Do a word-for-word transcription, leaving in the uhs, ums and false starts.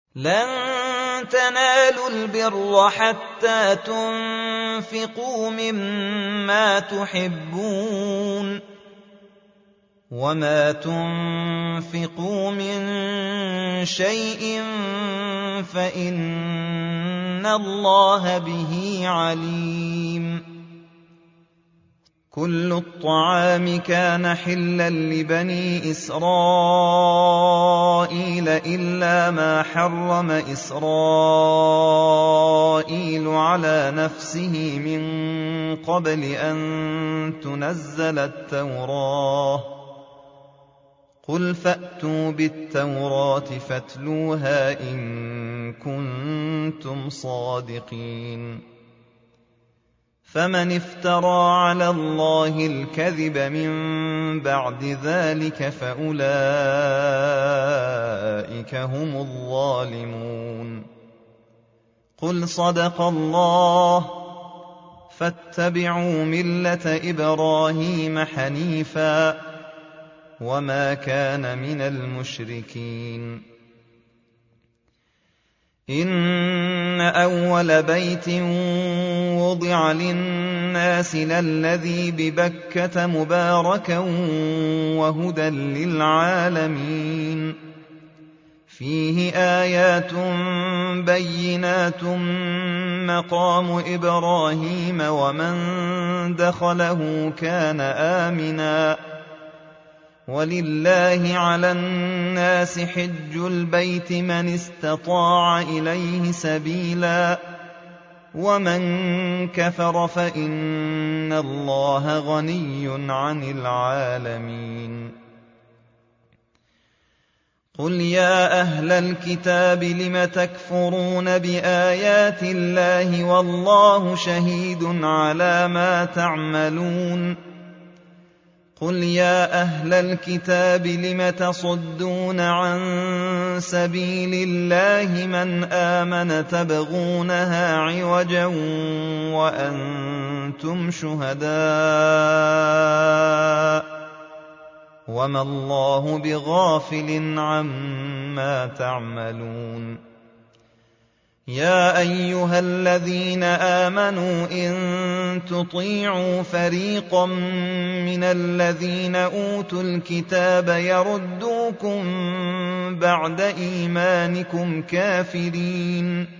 لن تنالوا البر حتى تنفقوا مما تحبون وما تنفقوا من شيء فإن الله به عليم. كل الطعام كان حلا لبني إسرائيل إلا ما حرم إسرائيل على نفسه من قبل أن تنزل التوراة. قل فأتوا بالتوراة فاتلوها إن كنتم صادقين. فمن افترى على الله الكذب من بعد ذلك فأولئك هم الظالمون. قل صدق الله فاتبعوا ملة إبراهيم حنيفا وما كان من المشركين. إن أول بيت وضع للناس للذي ببكة مباركا وهدى للعالمين. فيه آيات بينات مقام إبراهيم ومن دخله كان آمنا ولله على الناس حج البيت من استطاع إليه سبيلا ومن كفر فإن الله غني عن العالمين. قل يا أهل الكتاب لم تكفرون بآيات الله والله شهيد على ما تعملون. قل يا أهل الكتاب لم تصدون عن سبيل الله من آمن تبغونها عوجا وأنتم شهداء وما الله بغافل عما تعملون. يا أيها الذين آمنوا إن تطيعوا فريقا من الذين أوتوا الكتاب يردوكم بعد إيمانكم كافرين